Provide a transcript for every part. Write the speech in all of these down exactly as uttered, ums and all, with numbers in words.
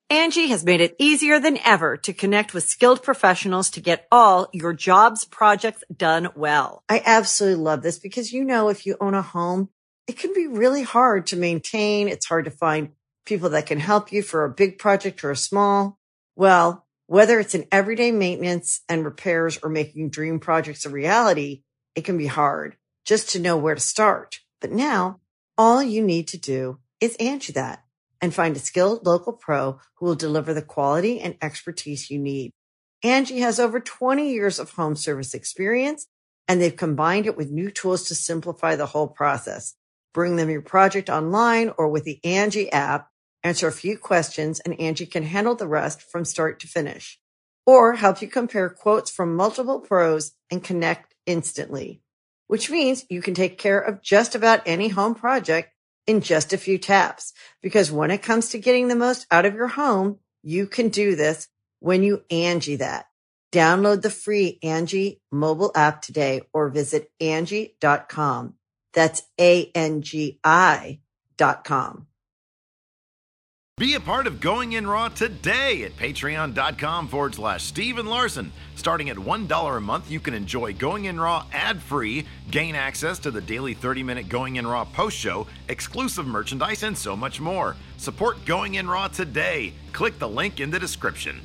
Angie has made it easier than ever to connect with skilled professionals to get all your jobs projects done well. I absolutely love this because, you know, if you own a home, it can be really hard to maintain. It's hard to find people that can help you for a big project or a small. Well, whether it's in everyday maintenance and repairs or making dream projects a reality, it can be hard just to know where to start. But now all you need to do is Angie that and find a skilled local pro who will deliver the quality and expertise you need. Angie has over twenty years of home service experience, and they've combined it with new tools to simplify the whole process. Bring them your project online or with the Angie app, answer a few questions, and Angie can handle the rest from start to finish. Or help you compare quotes from multiple pros and connect instantly, which means you can take care of just about any home project in just a few taps. Because when it comes to getting the most out of your home, you can do this when you Angie that. Download the free Angie mobile app today or visit Angie dot com. That's A N G I dot com. Be a part of Going In Raw today at patreon.com forward slash Steven Larson. Starting at one dollar a month, you can enjoy Going In Raw ad-free, gain access to the daily thirty-minute Going In Raw post show, exclusive merchandise, and so much more. Support Going In Raw today. Click the link in the description.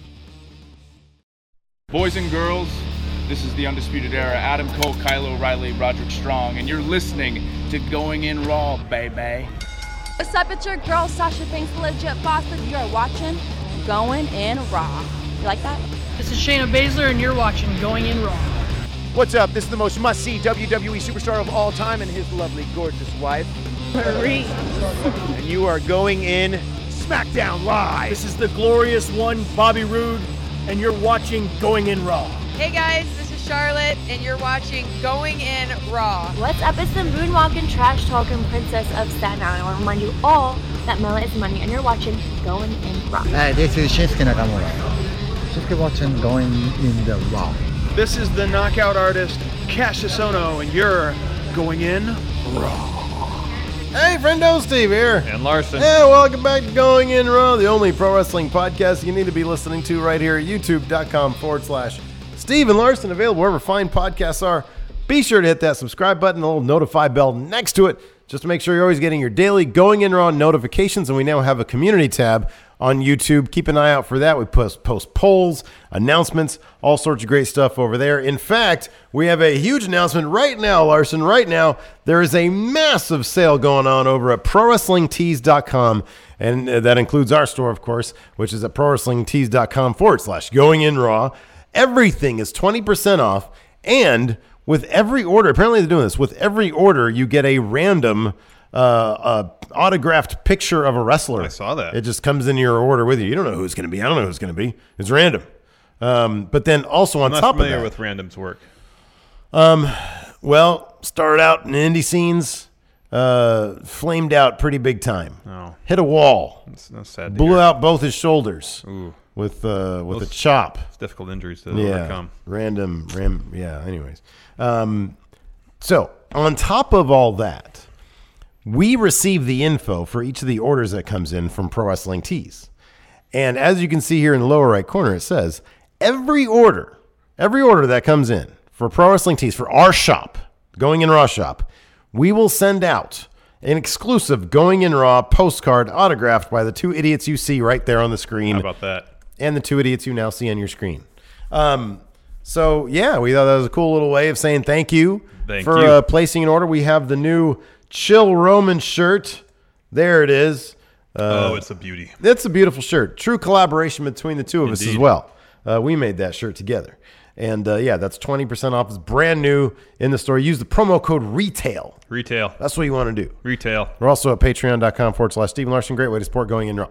Boys and girls, this is the Undisputed Era. Adam Cole, Kyle O'Reilly, Roderick Strong, and you're listening to Going In Raw, baby. What's up, it's your girl, Sasha Banks, the legit boss, and you're watching Going In Raw. You like that? This is Shayna Baszler, and you're watching Going In Raw. What's up? This is the most must-see W W E superstar of all time and his lovely, gorgeous wife, Marie. And you are going in SmackDown Live. This is the glorious one, Bobby Roode, and you're watching Going In Raw. Hey guys, this is Charlotte, and you're watching Going In Raw. What's up? It's the moonwalking, trash talking princess of Staten Island. I want to remind you all that Mela is money, and you're watching Going In Raw. Hi, this is Shinsuke Nakamura. Shinsuke watching Going In the Raw. This is the knockout artist, Cassius Ohno, and you're Going In Raw. Hey, friendo, Steve here. And Larson. Hey, welcome back to Going In Raw, the only pro wrestling podcast you need to be listening to right here at youtube.com forward slash Steven Larson, available wherever fine podcasts are. Be sure to hit that subscribe button, the little notify bell next to it, just to make sure you're always getting your daily Going In Raw notifications. And we now have a community tab on YouTube. Keep an eye out for that. We post, post polls, announcements, all sorts of great stuff over there. In fact, we have a huge announcement right now, Larson. Right now, there is a massive sale going on over at pro wrestling tees dot com. And that includes our store, of course, which is at pro wrestling tees dot com forward slash Going In Raw. Everything is twenty percent off, and with every order, apparently they're doing this, with every order you get a random uh, uh, autographed picture of a wrestler. I saw that. It just comes in your order with you. You don't know who it's going to be. I don't know who it's going to be. It's random. Um, but then also on I'm top of that. I'm not familiar with random's work. Um, well, started out in indie scenes, uh, flamed out pretty big time. Oh. Hit a wall. That's, that's sad to Blew hear. out both his shoulders. Ooh. With uh with Those, a chop. It's difficult injuries to yeah, overcome. Random, ram, yeah. Anyways, um, so on top of all that, we receive the info for each of the orders that comes in from Pro Wrestling Tees, and as you can see here in the lower right corner, it says every order, every order that comes in for Pro Wrestling Tees for our shop, Going In Raw shop, we will send out an exclusive Going In Raw postcard autographed by the two idiots you see right there on the screen. How about that? And the two idiots you now see on your screen. Um, so, yeah, we thought that was a cool little way of saying thank you thank for you. Uh, placing an order. We have the new Chill Roman shirt. There it is. Uh, oh, it's a beauty. It's a beautiful shirt. True collaboration between the two of Indeed. us as well. Uh, we made that shirt together. And, uh, yeah, that's twenty percent off. It's brand new in the store. Use the promo code RETAIL. Retail. That's what you want to do. Retail. We're also at patreon.com forward slash Steven Larson. Great way to support Going In Raw.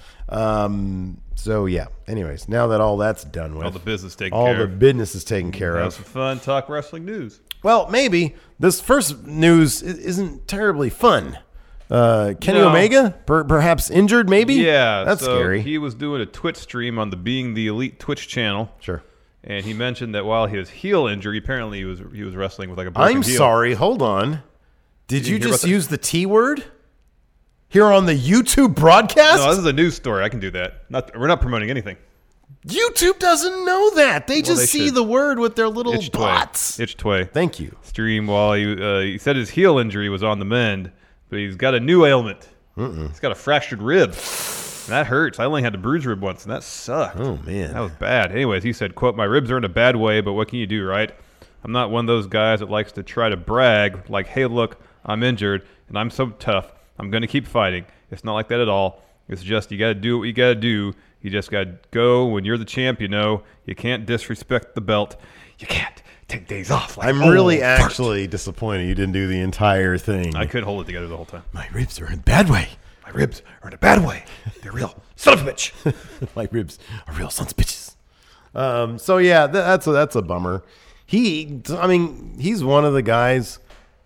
Um, so, yeah. Anyways, now that all that's done with. All the business taken all care the of. business is taken care Have of. some fun. Talk wrestling news. Well, maybe. This first news i- isn't terribly fun. Uh, Kenny No. Omega, per- perhaps injured, maybe? Yeah. That's so scary. He was doing a Twitch stream on the Being the Elite Twitch channel. Sure. And he mentioned that while his heel injury, apparently he was he was wrestling with like a broken I'm heel. sorry. Hold on. Did You you hear just about that? use the T word? here on the YouTube broadcast? No, this is a news story. I can do that. Not, we're not promoting anything. YouTube doesn't know that. They Well, just they see should. the word with their little Itch dots. Itch Tway. Thank you. Stream while he, uh, he said his heel injury was on the mend, but he's got a new ailment. Mm-mm. He's got a fractured rib. That hurts. I only had a bruised rib once, and that sucked. Oh, man. That was bad. Anyways, he said, quote, "My ribs are in a bad way, but what can you do, right? I'm not one of those guys that likes to try to brag, like, hey, look, I'm injured, and I'm so tough. I'm going to keep fighting. It's not like that at all. It's just you got to do what you got to do. You just got to go when you're the champ, you know. You can't disrespect the belt. You can't take days off. Like I'm really fart. actually disappointed you didn't do the entire thing. I couldn't hold it together the whole time. My ribs are in a bad way. My ribs are in a bad way. They're real son of a bitch. My ribs are real sons of bitches. Um, so, yeah, that, that's, a, that's a bummer. He, I mean, he's one of the guys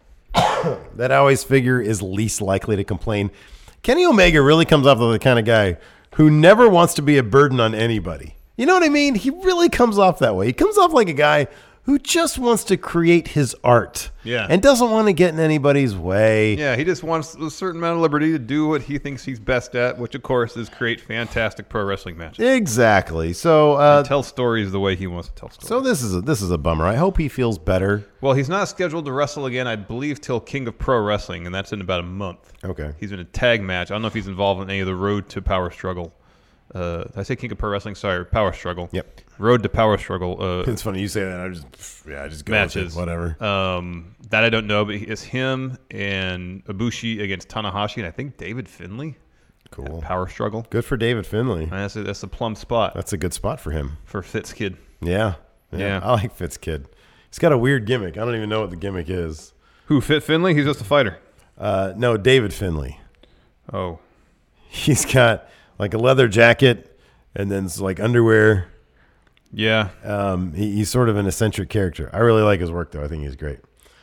that I always figure is least likely to complain. Kenny Omega really comes off as the kind of guy who never wants to be a burden on anybody. You know what I mean? He really comes off that way. He comes off like a guy who just wants to create his art. Yeah. And doesn't want to get in anybody's way. Yeah, he just wants a certain amount of liberty to do what he thinks he's best at, which, of course, is create fantastic pro wrestling matches. Exactly. So uh, and tell stories the way he wants to tell stories. So this is a, this is a bummer. I hope he feels better. Well, he's not scheduled to wrestle again, I believe, till King of Pro Wrestling, and that's in about a month. Okay. He's in a tag match. I don't know if he's involved in any of the Road to Power Struggle. Uh, did I say King of Pro Wrestling? Sorry, Power Struggle. Yep. Road to Power Struggle. Uh, it's funny you say that. I just yeah, I just go matches. With it, whatever. Um, that I don't know, but it's him and Ibushi against Tanahashi, and I think David Finlay. Cool. Power Struggle. Good for David Finlay. And that's a, that's a plum spot. That's a good spot for him. For Fitz Kid. Yeah. Yeah. Yeah. I like Fitz Kid. He's got a weird gimmick. I don't even know what the gimmick is. Who, Fit Finlay? He's just a fighter. Uh, no, David Finlay. Oh. He's got like a leather jacket and then it's like underwear. Yeah. Um, he, he's sort of an eccentric character. I really like his work, though. I think he's great.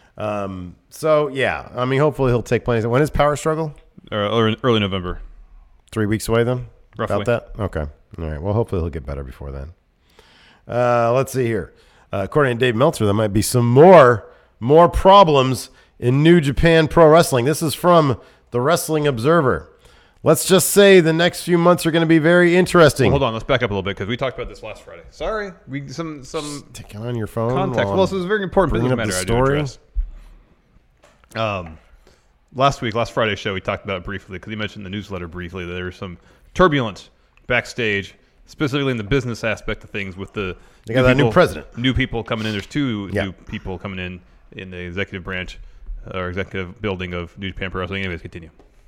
Um, so, yeah. I mean, hopefully he'll take plenty. When is Power Struggle? Uh, early, early November. Three weeks away, then? Roughly. About that? Okay. All right. Well, hopefully he'll get better before then. Uh, let's see here. Uh, according to Dave Meltzer, there might be some more, more problems in New Japan Pro Wrestling. This is from the Wrestling Observer. Let's just say the next few months are going to be very interesting. Well, hold on, let's back up a little bit because we talked about this last Friday. Sorry, we some some taking on your phone context. Well, this is a very important business matter I do address. Um, last week, last Friday's show, we talked about it briefly because he mentioned the newsletter briefly that there was some turbulence backstage, specifically in the business aspect of things with the they got that people, new president, new people coming in. There's two yeah. new people coming in in the executive branch or executive building of New Japan Pro Wrestling. Anyways, continue.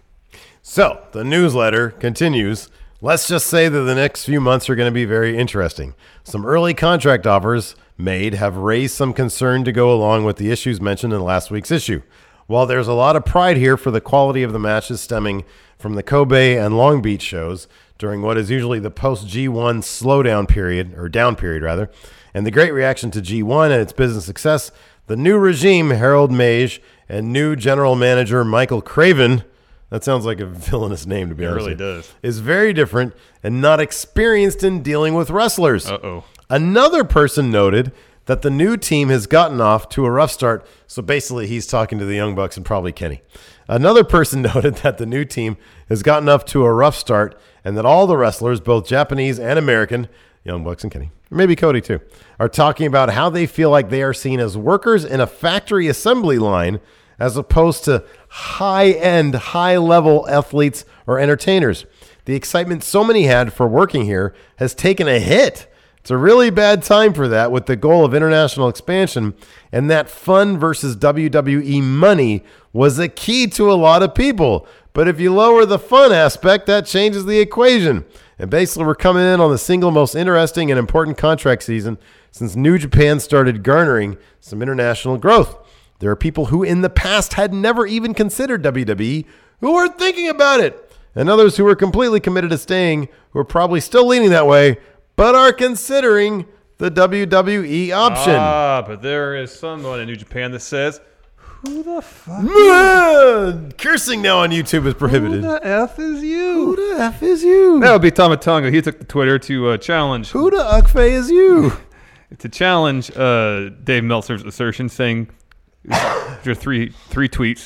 So, the newsletter continues. Let's just say that the next few months are going to be very interesting. Some early contract offers made have raised some concern to go along with the issues mentioned in last week's issue. While there's a lot of pride here for the quality of the matches stemming from the Kobe and Long Beach shows during what is usually the post-G one slowdown period, or down period rather, and the great reaction to G one and its business success, the new regime, Harold Mage, and new general manager Michael Craven, that sounds like a villainous name, to be it honest. It really does. Is very different and not experienced in dealing with wrestlers. Uh-oh. Another person noted that the new team has gotten off to a rough start. So basically, he's talking to the Young Bucks and probably Kenny. Another person noted that the new team has gotten off to a rough start and that all the wrestlers, both Japanese and American, Young Bucks and Kenny, maybe Cody too, are talking about how they feel like they are seen as workers in a factory assembly line as opposed to high-end, high-level athletes or entertainers. The excitement so many had for working here has taken a hit. It's a really bad time for that with the goal of international expansion, and that fun versus W W E money was a key to a lot of people. But if you lower the fun aspect, that changes the equation. And basically, we're coming in on the single most interesting and important contract season since New Japan started garnering some international growth. There are people who in the past had never even considered W W E who are thinking about it, and others who are completely committed to staying who are probably still leaning that way, but are considering the W W E option. Ah, but there is someone in New Japan that says, who the fuck? Man, cursing now on YouTube is prohibited. Who the F is you? Who the F is you? That would be Tamatonga. He took the Twitter to uh, challenge. Who the Ukfe is you? to challenge uh, Dave Meltzer's assertion, saying, there are three, three tweets.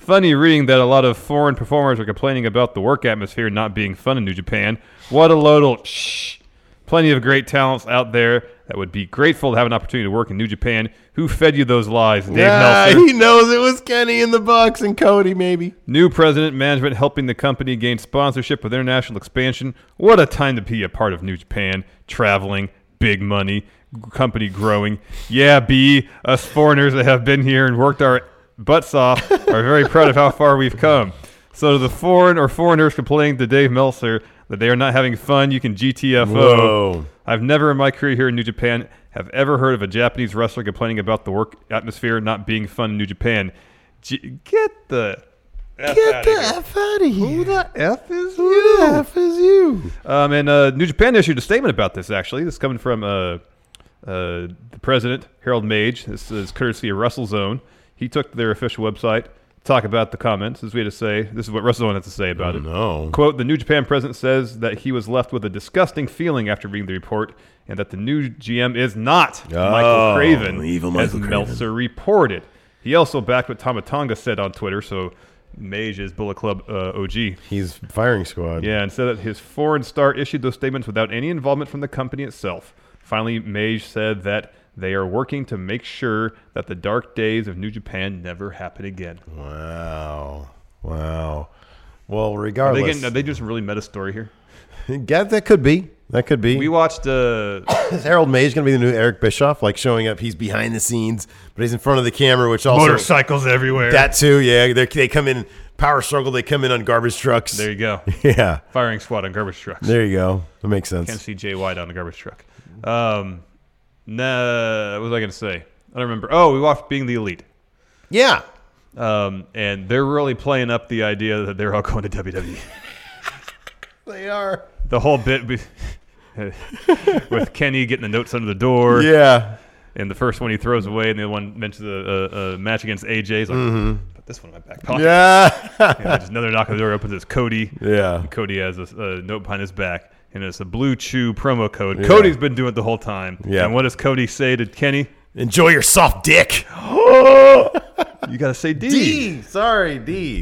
Funny reading that a lot of foreign performers are complaining about the work atmosphere not being fun in New Japan. What a load of shh. Plenty of great talents out there that would be grateful to have an opportunity to work in New Japan. Who fed you those lies, Dave yeah, Meltzer? He knows it was Kenny in the Bucks and Cody, maybe. New president management helping the company gain sponsorship with international expansion. What a time to be a part of New Japan. Traveling, big money, company growing. Yeah, B, us foreigners that have been here and worked our butts off are very proud of how far we've come. So to the foreign or foreigners complaining to Dave Meltzer that they are not having fun, you can G T F O. Whoa. I've never in my career here in New Japan have ever heard of a Japanese wrestler complaining about the work atmosphere not being fun in New Japan. G- get the F Get out the of here. F out of here. Who the F is Who you? the F is you? Um, and uh, New Japan issued a statement about this, actually. This is coming from uh, uh, the president, Harold Mage. This is courtesy of WrestleZone. He took to their official website to talk about the comments. As we had to say, this is what WrestleZone had to say about Oh, it. no. Quote, the New Japan president says that he was left with a disgusting feeling after reading the report and that the new G M is not Oh, Michael Craven, evil as Michael Craven. Meltzer reported. He also backed what Tama Tonga said on Twitter, so Mage is Bullet Club uh, O G. He's firing squad. Yeah, and said that his foreign star issued those statements without any involvement from the company itself. Finally, Mage said that they are working to make sure that the dark days of New Japan never happen again. Wow. Wow. Well, Are regardless. they, getting, are they doing some really meta story here? Yeah, that could be. That could be. We watched... Uh, Is Harold Mage going to be the new Eric Bischoff? Like showing up, he's behind the scenes, but he's in front of the camera, which also... motorcycles everywhere. That too, yeah. They're, they come in, power struggle, they come in on garbage trucks. There you go. Yeah. Firing squad on garbage trucks. There you go. That makes sense. Can't see Jay White on the garbage truck. Um, nah, what was I going to say? I don't remember. Oh, we watched Being the Elite. Yeah. Um, and they're really playing up the idea that they're all going to W W E. They are. The whole bit be- with Kenny getting the notes under the door. Yeah. And the first one he throws away, and the other one mentions a, a, a match against A J. He's like, Mhm. put this one in my back pocket. Yeah. And just another knock on the door opens. It's Cody. Yeah. And Cody has a, a note behind his back, and it's a Blue Chew promo code. Yeah. Cody's been doing it the whole time. Yeah. And what does Cody say to Kenny? Enjoy your soft dick. You got to say D. D. Sorry, D.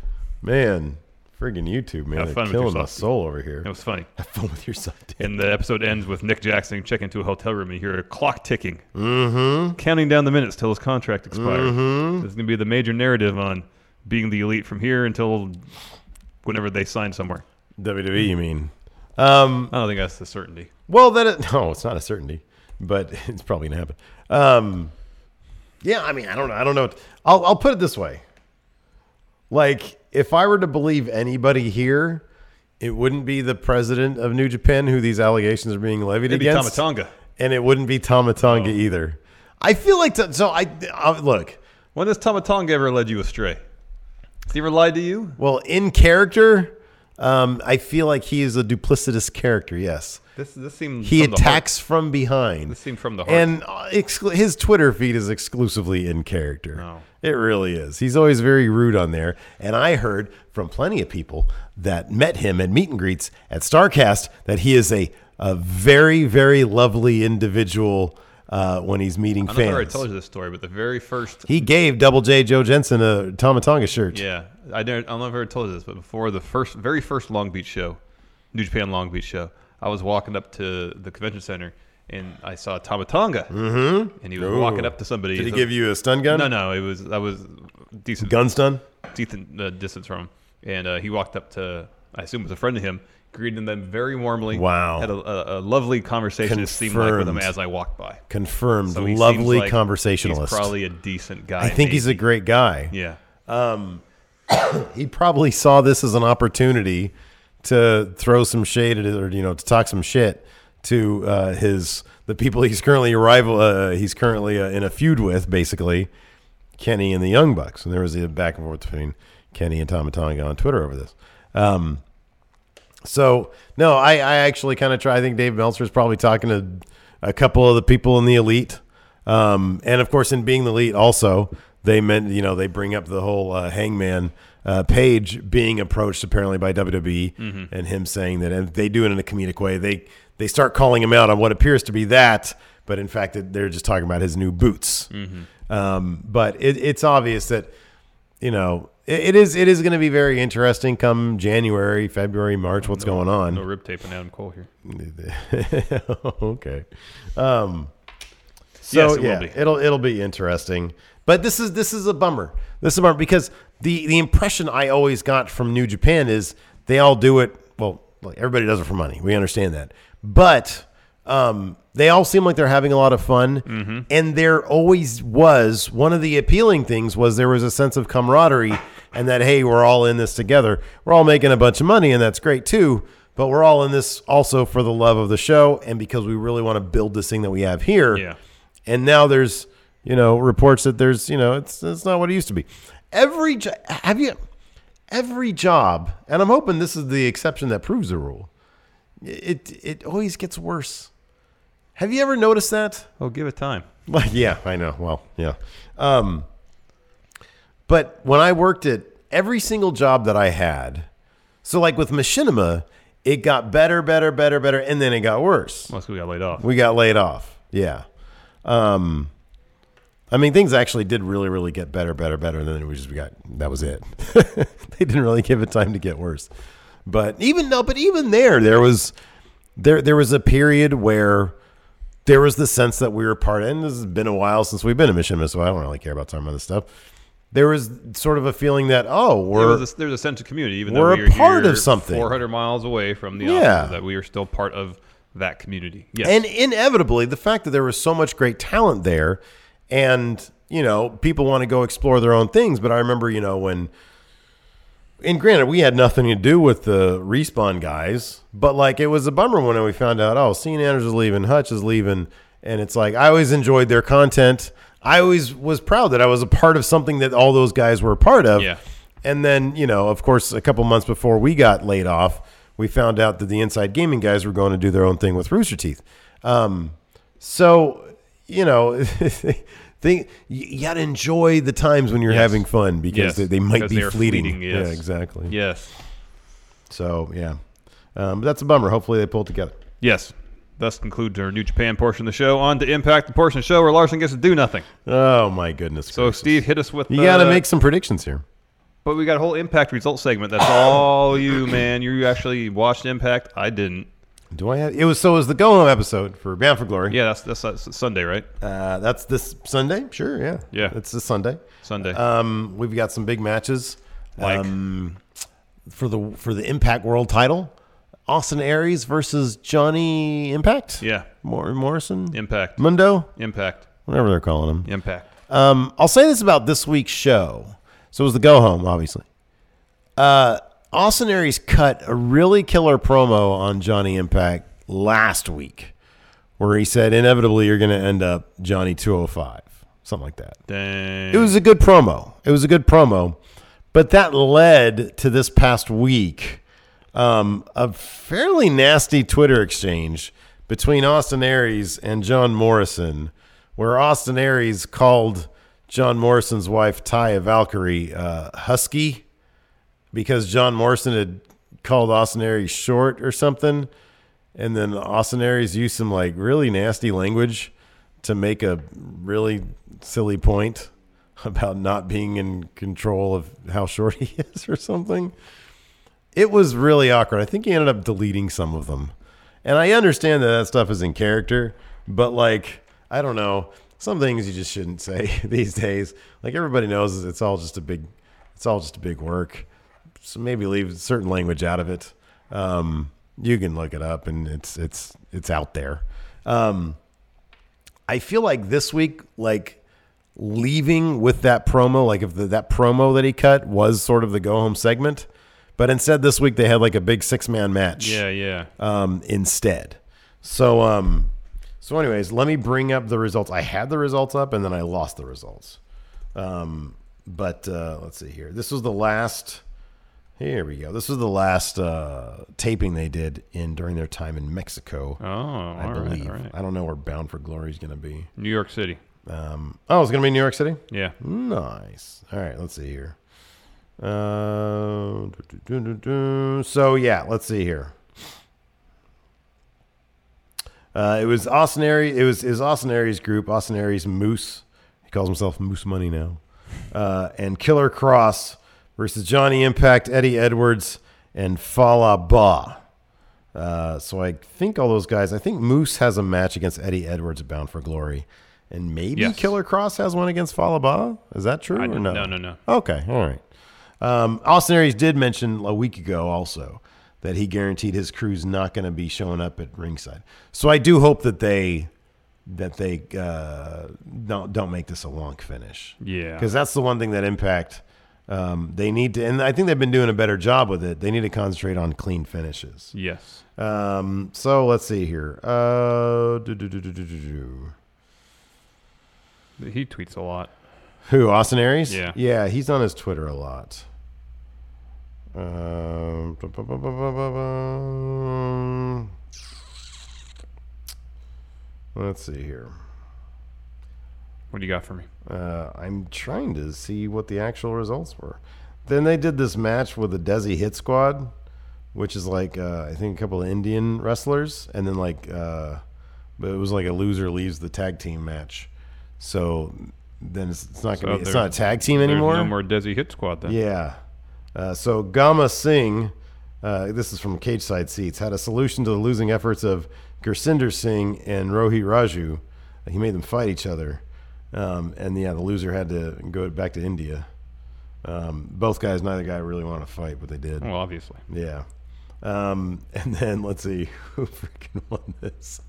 Man, friggin' YouTube, man. Have They're fun with killing your my soft dick. soul over here. It was funny. Have fun with your soft dick. And the episode ends with Nick Jackson checking into a hotel room, and you hear a clock ticking, Mm-hmm. counting down the minutes till his contract expires. Mhm. This is going to be the major narrative on Being the Elite from here until whenever they sign somewhere. W W E, you mean? Um, I don't think that's the certainty. Well, that it, no, it's not a certainty, but it's probably gonna happen. Um, yeah, I mean, I don't know. I don't know. I'll I'll put it this way. Like, if I were to believe anybody here, it wouldn't be the president of New Japan who these allegations are being levied It'd be against. Tama Tonga. And it wouldn't be Tama Tonga Oh. either. I feel like t- so. I, I look. When has Tama Tonga ever led you astray? Has he ever lied to you? Well, in character, um, I feel like he is a duplicitous character. Yes. This this seems He from the attacks from behind. This seemed from the heart. And uh, exclu- his Twitter feed is exclusively in character. Oh. It really is. He's always very rude on there. And I heard from plenty of people that met him at meet and greets at StarCast that he is a, a very, very lovely individual uh, when he's meeting I don't know if I already fans. told you this story, but the very first... He gave Double J Joe Jensen a Tama Tonga shirt. Yeah. I don't, I don't know if I ever told you this, but before the first, very first Long Beach show, New Japan Long Beach show, I was walking up to the convention center, and I saw Tama Tonga. Mm-hmm. And he was Ooh. walking up to somebody. Did he So- give you a stun gun? No, no. It was I was decent Gun stun? decent uh, distance from him, and uh, he walked up to, I assume it was a friend of him, greeted them very warmly. Wow. Had a, a, a lovely conversation. It seemed like with him Confirmed. as I walked by. Confirmed. So he Lovely seems like conversationalist. He's probably a decent guy. I think he's a maybe. great guy. Yeah. Um, he probably saw this as an opportunity to throw some shade at it, or you know, to talk some shit to uh, his the people he's currently a rival. Uh, he's currently uh, in a feud with, basically Kenny and the Young Bucks, and there was a back and forth between Kenny and Tama Tonga on Twitter over this. Um, so no, I, I actually kind of try. I think Dave Meltzer is probably talking to a couple of the people in the Elite, um, and of course, in Being the Elite, also they meant you know they bring up the whole uh, Hangman uh, Page being approached apparently by W W E, Mm-hmm. and him saying that, and they do it in a comedic way. They they start calling him out on what appears to be that, but in fact, they're just talking about his new boots. Mhm. Um, but it, it's obvious that you know, it, it is it is going to be very interesting come January, February, March. What's no, going on? No rib taping Adam Cole here. Okay. Um, so yes, it yeah, will be. it'll it'll be interesting. But this is this is a bummer. This is a bummer because the the impression I always got from New Japan is they all do it. Well, like everybody does it for money. We understand that, but um, they all seem like they're having a lot of fun. Mm-hmm. And there always was one of the appealing things was there was a sense of camaraderie and that hey, we're all in this together. We're all making a bunch of money, and that's great too. But we're all in this also for the love of the show and because we really want to build this thing that we have here. Yeah. And now there's, you know, reports that there's, you know, it's it's not what it used to be. Every jo- have you every job, and I'm hoping this is the exception that proves the rule. It it always gets worse. Have you ever noticed that? Oh, give it time. Well, yeah, I know. Well, yeah. Um, but when I worked at every single job that I had, so like with Machinima, it got better, better, better, better, and then it got worse. Once we got laid off. We got laid off. Yeah. Um, I mean, things actually did really, really get better, better, better, and then we just we got that was it. They didn't really give it time to get worse. But even no, but even there, there was there there was a period where there was the sense that we were part of, and this has been a while since we've been in Machinima, so I don't really care about talking about this stuff. There was sort of a feeling that, oh, we're there was a, there was a sense of community, even we're though we a were part here of something four hundred miles away from the Yeah. office, that we are still part of that community. Yes. And inevitably, the fact that there was so much great talent there, and, you know, people want to go explore their own things. But I remember, you know, when, and granted, we had nothing to do with the Respawn guys, but like it was a bummer when we found out, oh, Cena Anders is leaving, Hutch is leaving. And it's like, I always enjoyed their content. I always was proud that I was a part of something that all those guys were a part of. Yeah. And then, you know, of course, a couple months before we got laid off, we found out that the Inside Gaming guys were going to do their own thing with Rooster Teeth. Um, so, you know, they, you got to enjoy the times when you're Yes. having fun because Yes. they, they might Because be they're fleeting. fleeting, yes. Yeah, exactly. Yes. So, yeah. Um, but that's a bummer. Hopefully they pull it together. Yes. Thus concludes our New Japan portion of the show. On to Impact, the portion of the show where Larson gets to do nothing. Oh, my goodness. So, gracious. Steve, hit us with You uh, got to make some predictions here. But we got a whole Impact results segment. That's all you, man. You actually watched Impact. I didn't. Do I have? It was so. It was the Go Home episode for Bound for Glory. Yeah, that's that's, that's Sunday, right? Uh, that's this Sunday. Sure, yeah, Yeah. It's this Sunday. Sunday. Um, we've got some big matches. Like? Um, for the for the Impact World Title, Austin Aries versus Johnny Impact. Yeah. Mor- Morrison. Impact. Mundo. Impact. Whatever they're calling him. Impact. Um, I'll say this about this week's show. So it was the Go Home, obviously. Uh, Austin Aries cut a really killer promo on Johnny Impact last week where he said, inevitably, you're going to end up Johnny two oh five. Something like that. Dang. It was a good promo. It was a good promo. But that led to this past week um, a fairly nasty Twitter exchange between Austin Aries and John Morrison, where Austin Aries called John Morrison's wife, Taya Valkyrie, uh, husky because John Morrison had called Austin Aries short or something. And then Austin Aries used some like really nasty language to make a really silly point about not being in control of how short he is or something. It was really awkward. I think he ended up deleting some of them. And I understand that that stuff is in character, but like, I don't know. Some things you just shouldn't say these days. Like everybody knows it's all just a big, it's all just a big work. So maybe leave certain language out of it. Um, you can look it up and it's, it's, it's out there. Um, I feel like this week, like leaving with that promo, like if the, that promo that he cut was sort of the go home segment, but instead this week they had like a big six man match. Yeah. Yeah. Um, instead. So, um, So anyways, let me bring up the results. I had the results up and then I lost the results. Um, but uh, let's see here. This was the last. Here we go. This was the last uh, taping they did in during their time in Mexico. Oh, I all right, believe. all right. I don't know where Bound for Glory is going to be. New York City. Um, oh, it's going to be New York City? Yeah. Nice. All right, let's see here. Uh, do, do, do, do. So yeah, let's see here. Uh, it was Austin Aries. It was, it was Austin Aries' group. Austin Aries Moose. He calls himself Moose Money now. uh, and Killer Cross versus Johnny Impact, Eddie Edwards, and Fallah Bahh. Uh, so I think all those guys, I think Moose has a match against Eddie Edwards at Bound for Glory. And maybe Yes. Killer Cross has one against Fallah Bahh. Is that true I or didn't- no? no, no, no. Okay, all right. Um, Austin Aries did mention a week ago also that he guaranteed his crew's not going to be showing up at ringside. So I do hope that they that they uh, don't don't make this a long finish. Yeah. because that's the one thing that Impact um, they need to, and I think they've been doing a better job with it. They need to concentrate on clean finishes. Yes. Um, so let's see here. Uh, do, do, do, do, do, do, do. He tweets a lot. Who, Austin Aries? Yeah. Yeah, he's on his Twitter a lot. Um, bu- bu- bu- bu- bu- bu- bu- Let's see here. What do you got for me? Uh, I'm trying to see what the actual results were. Then they did this match with the Desi Hit Squad, which is like, uh, I think a couple of Indian wrestlers. And then like, uh, but it was like a loser leaves the tag team match. So then it's, it's not going to So be, it's there- not a tag team there's anymore. no more Desi Hit Squad then. Yeah. Uh, so Gama Singh, uh, this is from Cage Side Seats, had a solution to the losing efforts of Gursinder Singh and Rohit Raju. He made them fight each other. Um, and yeah, the loser had to go back to India. Um, both guys, neither guy really wanted to fight, but they did. Well, obviously. Yeah. Um, and then let's see who freaking won this.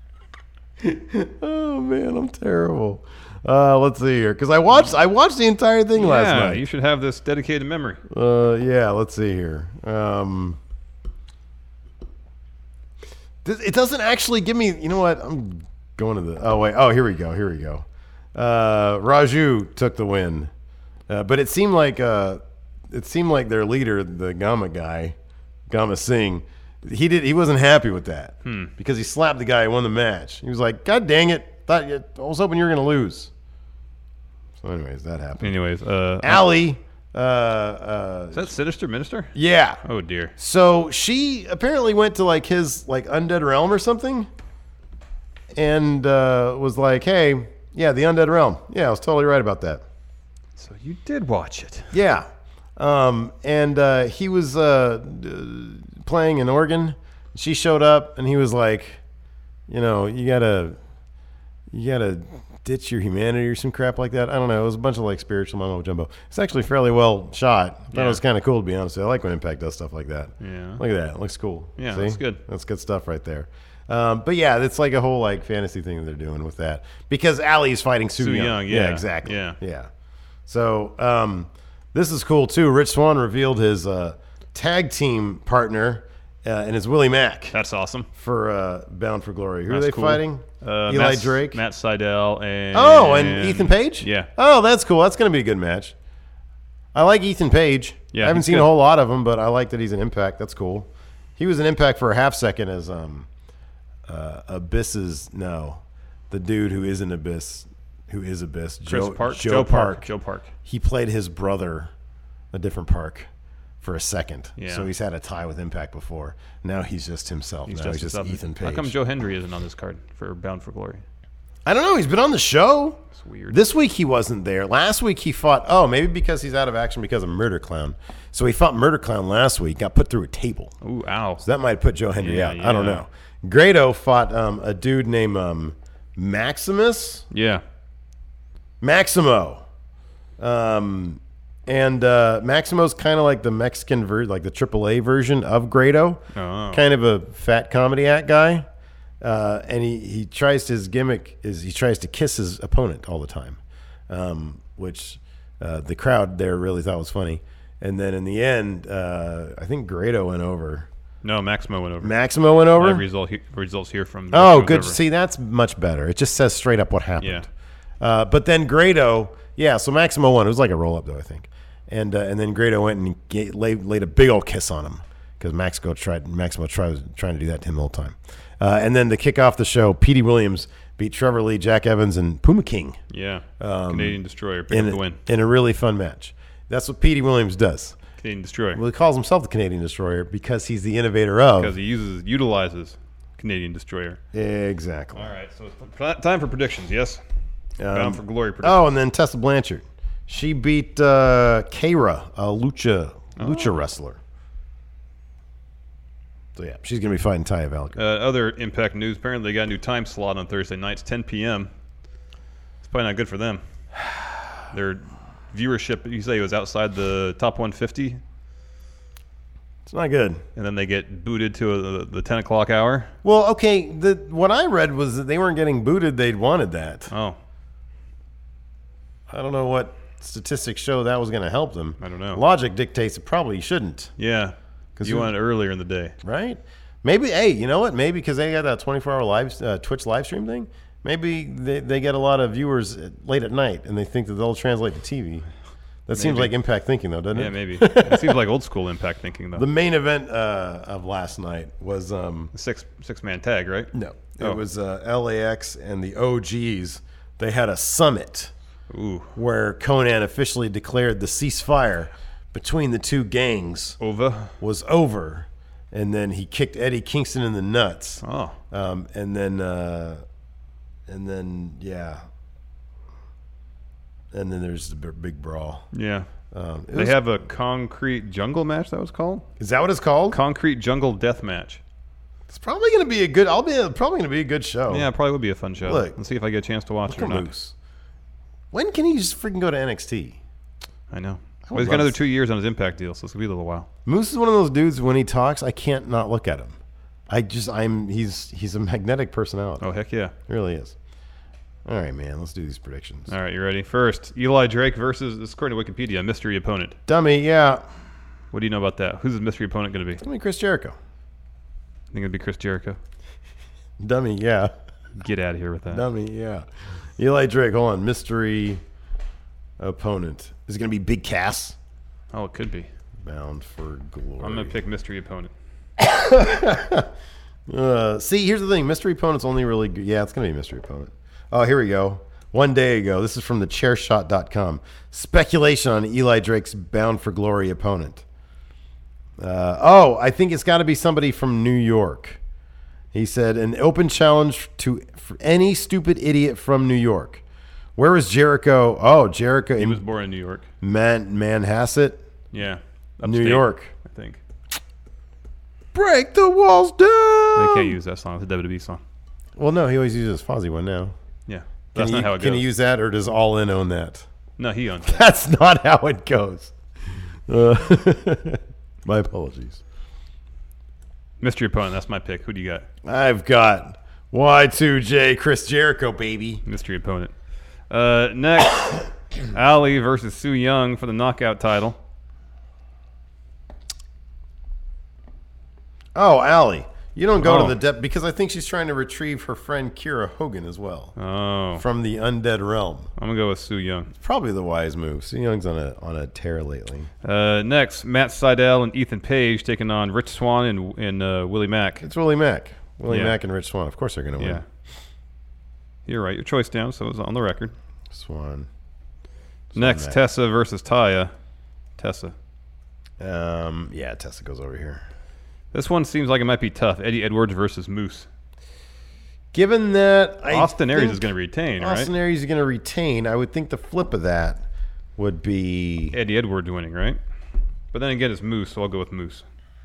Oh man, I'm terrible. Uh, let's see here, because I watched I watched the entire thing Yeah, last night. you should have this dedicated memory. Uh, yeah, let's see here. Um, th- it doesn't actually give me. You know what? I'm going to the. Oh wait. Oh, here we go. Here we go. Uh, Raju took the win, uh, but it seemed like uh, it seemed like their leader, the Gama guy, Gama Singh, he did. He wasn't happy with that Hmm. because he slapped the guy who won the match. He was like, "God dang it! Thought you, I was hoping you were going to lose." So, anyways, that happened. Anyways, uh, Allie. Uh, uh, Is that Sinister Minister? Yeah. Oh dear. So she apparently went to like his like Undead Realm or something, and uh, was like, "Hey, yeah, the Undead Realm. Yeah, I was totally right about that." So you did watch it. Yeah, um, and uh, he was uh, d- playing an organ. She showed up, and he was like, "You know, you gotta, you gotta." ditch your humanity or some crap like that. I don't know. It was a bunch of like spiritual mumbo jumbo. It's actually fairly well shot. I thought Yeah. it was kind of cool, to be honest. I like when Impact does stuff like that. Yeah. Look at that. It looks cool. Yeah, See? that's good. That's good stuff right there. Um, but yeah, it's like a whole like fantasy thing that they're doing with that because Allie's fighting Su, Su Young. Young, yeah. exactly. Yeah. Yeah. So um, this is cool too. Rich Swann revealed his uh, tag team partner. Uh, and it's Willie Mack. That's awesome. For uh, Bound for Glory. Who That's are they cool. fighting? Uh, Eli Matt, Drake? Matt Sydal, and Oh, and Ethan Page? Yeah. Oh, that's cool. That's going to be a good match. I like Ethan Page. Yeah, I haven't he's seen good. a whole lot of him, but I like that he's an Impact. That's cool. He was an Impact for a half second as um, uh, Abyss's, no, the dude who is an Abyss, who is Abyss. Chris Joe, Park? Joe, Joe Park. Park. Joe Park. He played his brother, a different Park, for a second. Yeah. So he's had a tie with Impact before. Now he's just himself. He's now just he's just himself. Ethan Page. How come Joe Hendry isn't on this card for Bound for Glory? I don't know. He's been on the show. It's weird. This week he wasn't there. Last week he fought. Oh, maybe because he's out of action because of Murder Clown. So he fought Murder Clown last week. Got put through a table. Ooh, ow. So that might have put Joe Hendry Yeah, out. I don't yeah. know. Grado fought um, a dude named um, Maximus. Yeah. Maximo. Um, and uh, Maximo's kind of like the Mexican version, like the triple A version of Grado. Oh. Kind of a fat comedy act guy. Uh, and he, he tries to, his gimmick is he tries to kiss his opponent all the time, um, which uh, the crowd there really thought was funny. And then in the end, uh, I think Grado went over. No, Maximo went over. Maximo went over? I have result he, results here from. Oh, Maximo's good. over. See, that's much better. It just says straight up what happened. Yeah. Uh, but then Grado, yeah, so Maximo won. It was like a roll up, though, I think. And uh, and then Grado went and ga- laid, laid a big old kiss on him because Maximo tried, Maximo tried, trying to do that to him the whole time. Uh, and then to kick off the show, Petey Williams beat Trevor Lee, Jack Evans, and Puma King. Yeah. Um, Canadian Destroyer picked in, up the win. In a really fun match. That's what Petey Williams does. Canadian Destroyer. Well, he calls himself the Canadian Destroyer because he's the innovator of. Because he uses utilizes Canadian Destroyer. Exactly. All right, so it's p- time for predictions. Yes. Um, Bound for Glory predictions. Oh, and then Tessa Blanchard. She beat uh, Keira, a lucha lucha oh. wrestler. So, yeah, she's going to be fighting Taya Valkyrie. Uh, other Impact news, apparently they got a new time slot on Thursday nights, ten p.m. It's probably not good for them. Their viewership, you say, was outside the top one fifty. It's not good. And then they get booted to a, the ten o'clock hour. Well, okay, the what I read was that they weren't getting booted. They'd wanted that. Oh. I don't know what statistics show that was going to help them. I don't know. Logic dictates it probably shouldn't. Yeah, because you want it earlier in the day. Right? Maybe, hey, you know what? Maybe because they got that twenty-four hour live uh, Twitch live stream thing, maybe they, they get a lot of viewers late at night and they think that they'll translate to T V. That maybe. Seems like Impact thinking, though, doesn't yeah, it? Yeah, maybe. It seems like old school Impact thinking, though. The main event uh, of last night was um, a six six man tag, right? No, oh. it was uh, L A X and the O Gs. They had a summit Ooh. where Conan officially declared the ceasefire between the two gangs over was over, and then he kicked Eddie Kingston in the nuts. Oh, um, and then uh, and then yeah. And then there's the big brawl. Yeah. Um, they was, have a concrete jungle match, that was called? Is that what it's called? Concrete jungle death match. It's probably going to be a good, I'll be probably going to be a good show. Yeah, it probably would be a fun show. Look. Let's see if I get a chance to watch it or not. Moose. When can he just freaking go to N X T? I know. I well, he's got another two years on his Impact deal, so it's going to be a little while. Moose is one of those dudes, when he talks, I can't not look at him. I just, I'm, he's, he's a magnetic personality. Oh, heck yeah. He really is. All right, man. Let's do these predictions. All right, you ready? First, Eli Drake versus, this is according to Wikipedia, mystery opponent. Dummy, yeah. What do you know about that? Who's the mystery opponent going to be? It's going to be Chris Jericho. I think it'd be Chris Jericho. Dummy, yeah. Get out of here with that. Dummy, yeah. Eli Drake, hold on. Mystery opponent. Is it going to be Big Cass? Oh, it could be. Bound for Glory. I'm going to pick mystery opponent. uh, see, here's the thing. Mystery opponent's only really good. Yeah, it's going to be mystery opponent. Oh, here we go. One day ago. This is from the chair shot dot com. Speculation on Eli Drake's Bound for Glory opponent. Uh, oh, I think it's got to be somebody from New York. He said, an open challenge to for any stupid idiot from New York. Where was Jericho? Oh, Jericho. He in was born in New York. Man, Manhasset? Yeah. Upstate, New York. I think. Break the walls down. They can't use that song. It's a W W E song. Well, no, he always uses Fozzy one now. Yeah. That's can not he, how it goes. Can he use that, or does All In own that? No, he owns it. That's not how it goes. Uh, my apologies. Mystery opponent, that's my pick. Who do you got? I've got Y two J, Chris Jericho, baby. Mystery opponent. Uh, next, Ali versus Su Yung for the knockout title. Oh, Ali. You don't go oh. to the depth because I think she's trying to retrieve her friend Kira Hogan as well. Oh. From the undead realm. I'm going to go with Su Yung. It's probably the wise move. Su Young's on a on a tear lately. Uh, next, Matt Sydal and Ethan Page taking on Rich Swann and, and uh, Willie Mack. It's Willie Mack. Willie yeah. Mack and Rich Swann. Of course they're going to win. Yeah. You're right. Your choice down, so it's on the record. Swan. Swan next, Mack. Tessa versus Taya. Tessa. Um, yeah, Tessa goes over here. This one seems like it might be tough. Eddie Edwards versus Moose. Given that I Austin Aries is going to retain, Austin right? Austin Aries is going to retain. I would think the flip of that would be Eddie Edwards winning, right? But then again, it's Moose, so I'll go with Moose.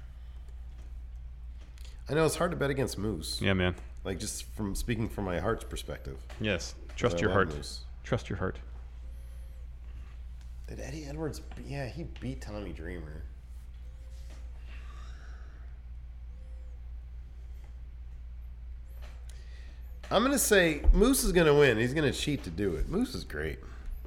I know it's hard to bet against Moose. Yeah, man. Like just from speaking from my heart's perspective. Yes, trust your heart. Moose. Trust your heart. Did Eddie Edwards? Yeah, he beat Tommy Dreamer. I'm going to say Moose is going to win. He's going to cheat to do it. Moose is great.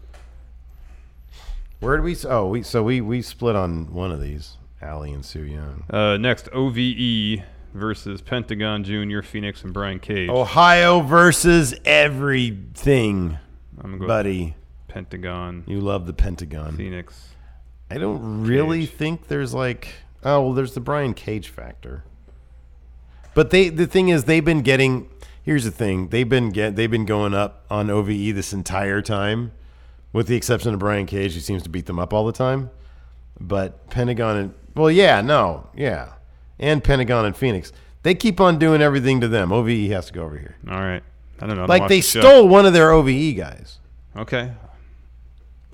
Where did we... Oh, we so we, we split on one of these. Ali and Su Yung. Uh, next, O V E versus Pentagon Junior, Phoenix, and Brian Cage. Ohio versus everything, I'm gonna go buddy. Pentagon. You love the Pentagon. Phoenix. I don't really Cage. think there's like... Oh, well, there's the Brian Cage factor. But they the thing is, they've been getting... Here's the thing: they've been get they've been going up on O V E this entire time, with the exception of Brian Cage, who seems to beat them up all the time. But Pentagon and well, yeah, no, yeah, and Pentagon and Phoenix, they keep on doing everything to them. O V E has to go over here. All right, I don't know. I don't like they the stole one of their O V E guys. Okay,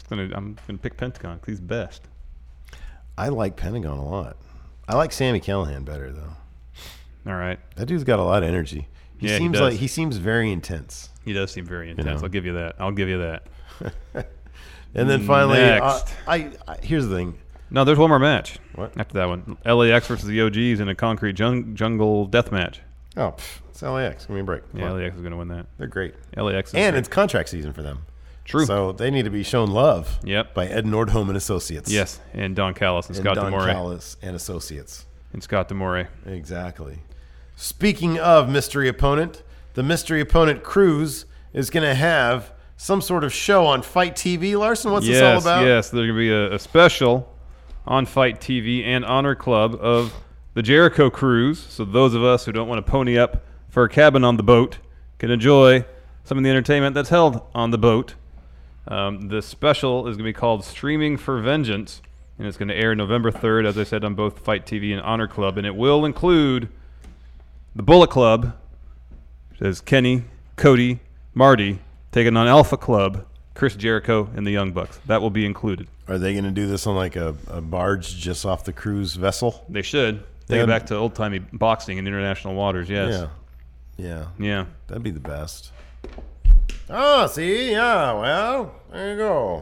Gonna, I'm gonna pick Pentagon because he's best. I like Pentagon a lot. I like Sami Callihan better though. All right, that dude's got a lot of energy. He yeah, seems he like he seems very intense. He does seem very intense. You know? I'll give you that. I'll give you that. And then finally, uh, Next. I, I here's the thing. No, there's one more match. What? After that one? L A X versus the O Gs in a concrete jung- jungle death match. Oh, pff, it's L A X. Give me a break. Come yeah, on. L A X is going to win that. They're great. L A X is and great. it's contract season for them. True. So they need to be shown love. Yep. By Ed Nordholm and Associates. Yes, and Don Callis and, and Scott Don Demore. Callis and Associates. And Scott Demore. Exactly. Speaking of mystery opponent, the mystery opponent cruise is going to have some sort of show on Fight T V. Larson, what's yes, this all about? Yes, there's going to be a, a special on Fight T V and Honor Club of the Jericho Cruise. So those of us who don't want to pony up for a cabin on the boat can enjoy some of the entertainment that's held on the boat. Um, the special is going to be called Streaming for Vengeance, and it's going to air November third, as I said, on both Fight T V and Honor Club, and it will include the Bullet Club, which is Kenny, Cody, Marty, taking on Alpha Club, Chris Jericho, and the Young Bucks. That will be included. Are they going to do this on like a, a barge just off the cruise vessel? They should. Take Yeah. it back to old-timey boxing in international waters, yes. Yeah. Yeah. Yeah. That'd be the best. Oh, see? Yeah, well, there you go.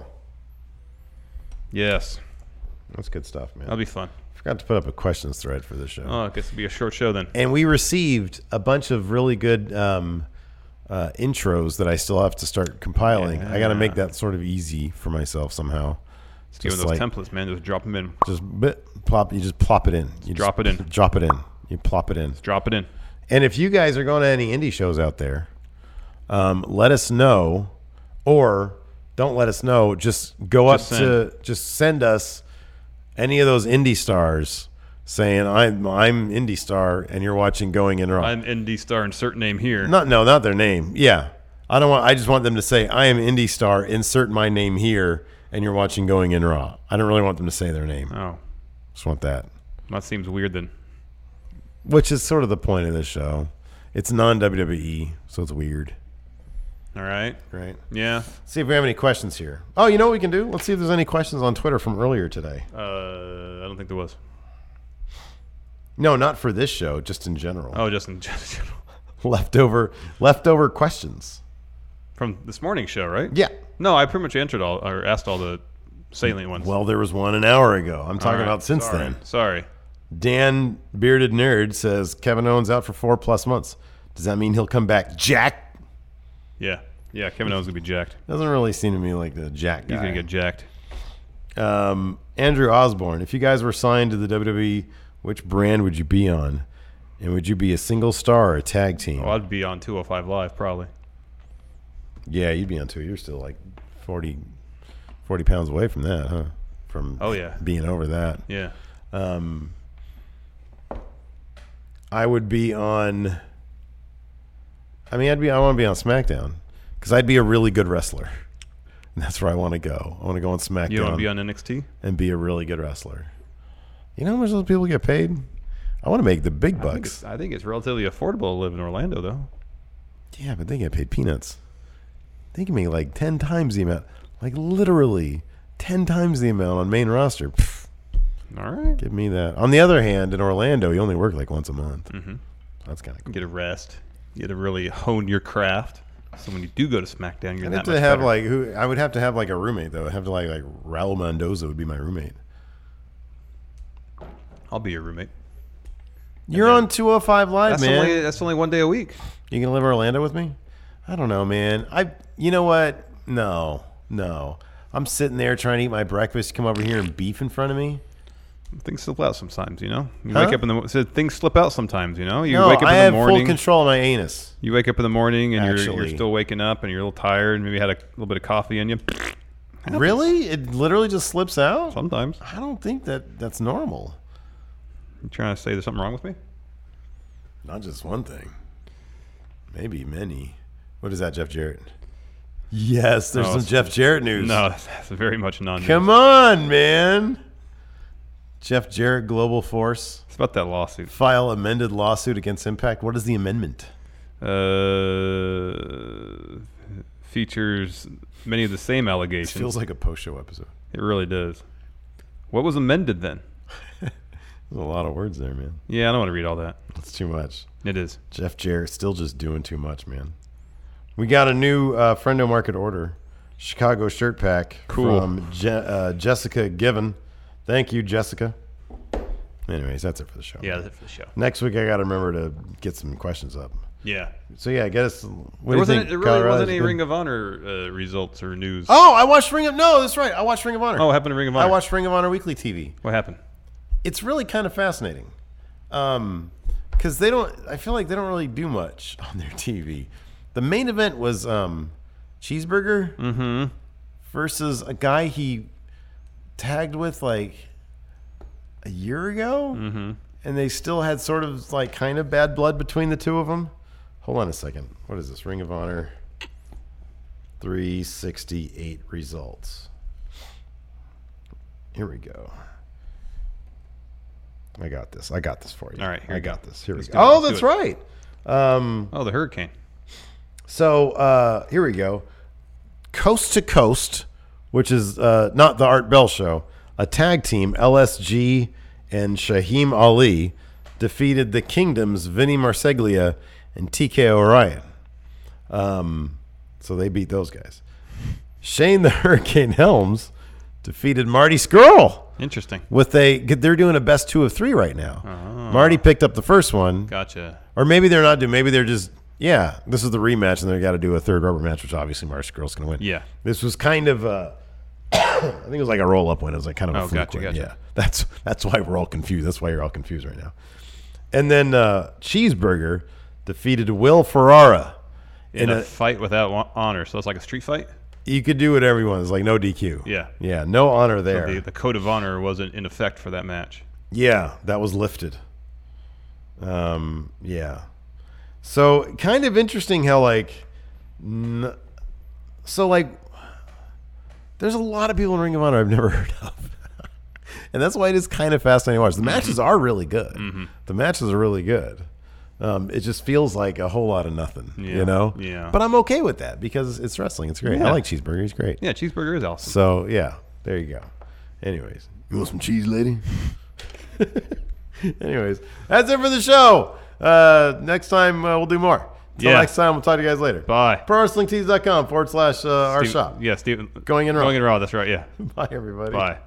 Yes. That's good stuff, man. That'll be fun. Forgot to put up a questions thread for this show. Oh, I guess it'll be a short show then. And we received a bunch of really good um, uh, intros that I still have to start compiling. Yeah. I got to make that sort of easy for myself somehow. Just give them those templates, man. Just drop them in. Just bit, plop. You just plop it in. You drop just it in. Drop it in. You plop it in. Just drop it in. And if you guys are going to any indie shows out there, um, let us know, or don't let us know. Just go Just up send. to just send us any of those indie stars saying I'm I'm indie star and you're watching Going In Raw. I'm indie star, insert name here. Not no, not their name. Yeah, I don't want. I just want them to say I am indie star. Insert my name here, and you're watching Going In Raw. I don't really want them to say their name. Oh, just want that. That seems weird then. Which is sort of the point of this show. It's non W W E, so it's weird. All right. Right. Yeah. See if we have any questions here. Oh, you know what we can do? Let's see if there's any questions on Twitter from earlier today. Uh, I don't think there was. No, not for this show, just in general. Oh, just in general. leftover, leftover questions from this morning's show, right? Yeah. No, I pretty much answered all or asked all the salient ones. Well, there was one an hour ago. I'm talking All right. about since Sorry. then. Sorry. Dan Bearded Nerd says Kevin Owens out for four plus months. Does that mean he'll come back jacked? Yeah. Yeah, Kevin Owens going to be jacked. Doesn't really seem to me like the jack guy. He's going to get jacked. Um, Andrew Osborne, if you guys were signed to the W W E, which brand would you be on? And would you be a single star or a tag team? Oh, I'd be on two oh five Live probably. Yeah, you'd be on two. You're still like forty, forty pounds away from that, huh? From Oh, yeah. being over that. Yeah. Um, I would be on. I mean, I'd be. I want to be on SmackDown because I'd be a really good wrestler. And that's where I want to go. I want to go on SmackDown. You want to be on N X T and be a really good wrestler. You know how much those people get paid? I want to make the big I think, bucks. it's, I think it's relatively affordable to live in Orlando, though. Yeah, but they get paid peanuts. They can make like ten times the amount, like literally ten times the amount on main roster. Pfft. All right, give me that. On the other hand, in Orlando, you only work like once a month. Mm-hmm. That's kind of cool. Get a rest. You get to really hone your craft. So when you do go to SmackDown, you're I'd that have to much have better. like who? I would have to have like a roommate though. I'd have to like like Raul Mendoza would be my roommate. I'll be your roommate. You're on two oh five Live, That's man. only that's only one day a week. You gonna live in Orlando with me? I don't know, man. I. You know what? No, no. I'm sitting there trying to eat my breakfast. You come over here and beef in front of me. Things slip out sometimes, you know. You Huh? wake up in the so things slip out sometimes, you know. You no, wake up I in the have morning. full control of my anus. You wake up in the morning and you're Actually. you're still waking up and you're a little tired. And maybe had a little bit of coffee in you. Really? It literally just slips out? Sometimes. I don't think that that's normal. You trying to say there's something wrong with me? Not just one thing. Maybe many. What is that, Jeff Jarrett? Yes, there's No, some it's- Jeff Jarrett news. No, that's very much non. Come on, man. Jeff Jarrett, Global Force. It's about that lawsuit. File amended lawsuit against Impact. What is the amendment? Uh, features many of the same allegations. It feels like a post-show episode. It really does. What was amended then? There's a lot of words there, man. Yeah, I don't want to read all that. That's too much. It is. Jeff Jarrett still just doing too much, man. We got a new uh, Friendo Market order. Chicago shirt pack cool. from Je- uh, Jessica Given. Thank you, Jessica. Anyways, that's it for the show. Yeah, that's it for the show. Next week, I got to remember to get some questions up. Yeah. So, yeah, get us. What there do you wasn't, think? there really Colorado's wasn't any good? Ring of Honor uh, results or news. Oh, I watched Ring of No, that's right. I watched Ring of Honor. Oh, what happened to Ring of Honor? I watched Ring of Honor Weekly T V. What happened? It's really kind of fascinating. Um, because they don't, I feel like they don't really do much on their T V. The main event was um, Cheeseburger mm-hmm. versus a guy he tagged with like a year ago. Mm-hmm. And they still had sort of like kind of bad blood between the two of them. Hold on a second. What is this? Ring of Honor three sixty-eight results. Here we go. I got this. I got this for you. All right. Here I we got go. this. Here Let's we do go. it. Oh, Let's that's do it. right. Um, oh, the Hurricane. So uh, here we go. Coast to Coast, which is uh, not the Art Bell Show, a tag team, L S G and Shaheem Ali, defeated the Kingdom's Vinny Marseglia and T K Orion. Um, so they beat those guys. Shane the Hurricane Helms defeated Marty Scurll. Interesting. With a, they're doing a best two of three right now. Oh. Marty picked up the first one. Gotcha. Or maybe they're not doing. Maybe they're just. Yeah, this is the rematch, and they got to do a third rubber match, which obviously Marty Scurll's going to win. Yeah. This was kind of. Uh, I think it was like a roll up win. It was like kind of a Oh, fluke gotcha, win. gotcha. Yeah, that's that's why we're all confused. That's why you're all confused right now. And then uh, Cheeseburger defeated Will Ferrara in, in a, a fight without honor. So it's like a street fight. You could do whatever you want. It's like no D Q. Yeah. Yeah, no honor there. So the, the code of honor wasn't in effect for that match. Yeah, that was lifted. Um, yeah. So kind of interesting how like, n- so like, there's a lot of people in Ring of Honor I've never heard of. And that's why it is kind of fascinating to watch. The matches are really good. Mm-hmm. The matches are really good. Um, it just feels like a whole lot of nothing, yeah. you know? Yeah. But I'm okay with that because it's wrestling. It's great. Yeah. I like Cheeseburger. He's great. Yeah, Cheeseburger is awesome. So, yeah, there you go. Anyways, you want some cheese, lady? Anyways, that's it for the show. Uh, next time, uh, we'll do more. Until yeah. next time, we'll talk to you guys later. Bye. Pro Wrestling Tees dot com forward slash uh, our Steve, shop. Yeah, Steven. Going in Raw. Going in Raw, that's right, yeah. Bye, everybody. Bye.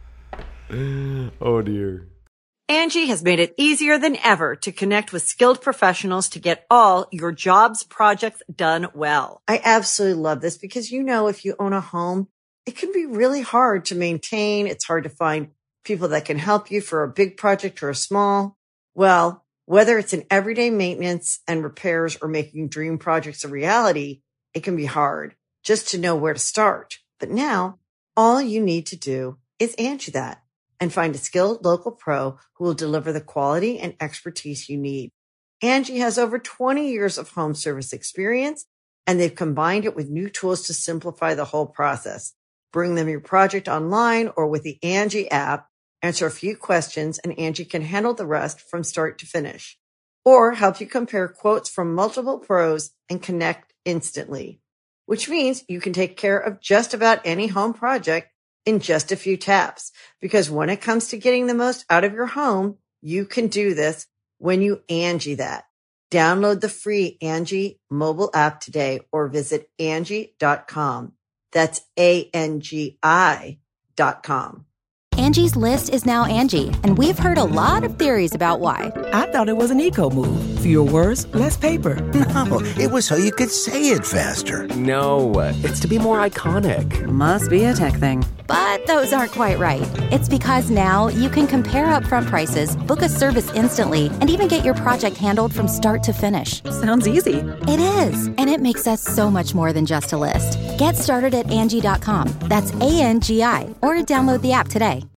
Oh, dear. Angie has made it easier than ever to connect with skilled professionals to get all your jobs projects done well. I absolutely love this because, you know, if you own a home, it can be really hard to maintain. It's hard to find people that can help you for a big project or a small. Well, whether it's in everyday maintenance and repairs or making dream projects a reality, it can be hard just to know where to start. But now all you need to do is Angie that and find a skilled local pro who will deliver the quality and expertise you need. Angie has over twenty years of home service experience, and they've combined it with new tools to simplify the whole process. Bring them your project online or with the Angie app, answer a few questions, and Angie can handle the rest from start to finish. Or help you compare quotes from multiple pros and connect instantly, which means you can take care of just about any home project in just a few taps. Because when it comes to getting the most out of your home, you can do this when you Angie that. Download the free Angie mobile app today or visit Angie dot com. That's A N G I dot com. Angie's List is now Angie, and we've heard a lot of theories about why. I thought it was an eco move. Fewer words, less paper. No, it was so you could say it faster. No, it's to be more iconic. Must be a tech thing. But those aren't quite right. It's because now you can compare upfront prices, book a service instantly, and even get your project handled from start to finish. Sounds easy. It is, and it makes us so much more than just a list. Get started at Angie dot com. That's A N G I, or download the app today.